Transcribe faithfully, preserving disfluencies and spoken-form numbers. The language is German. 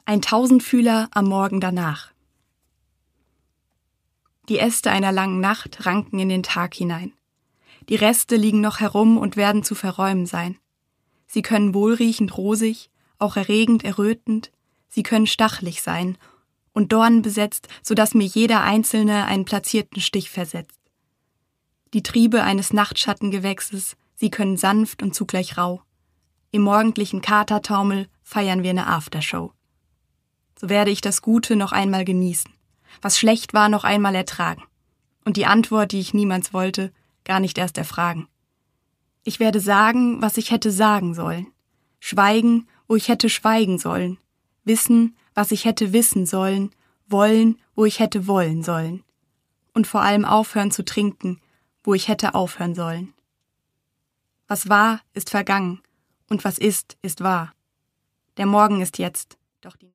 Ein Tausendfühler am Morgen danach. Die Äste einer langen Nacht ranken in den Tag hinein. Die Reste liegen noch herum und werden zu verräumen sein. Sie können wohlriechend rosig, auch erregend errötend, sie können stachelig sein und dornenbesetzt, sodass mir jeder einzelne einen platzierten Stich versetzt. Die Triebe eines Nachtschattengewächses, sie können sanft und zugleich rau. Im morgendlichen Katertaumel feiern wir eine Aftershow. So werde ich das Gute noch einmal genießen, was schlecht war, noch einmal ertragen und die Antwort, die ich niemands wollte, gar nicht erst erfragen. Ich werde sagen, was ich hätte sagen sollen, schweigen, wo ich hätte schweigen sollen, wissen, was ich hätte wissen sollen, wollen, wo ich hätte wollen sollen und vor allem aufhören zu trinken, wo ich hätte aufhören sollen. Was war, ist vergangen und was ist, ist wahr. Der Morgen ist jetzt, doch die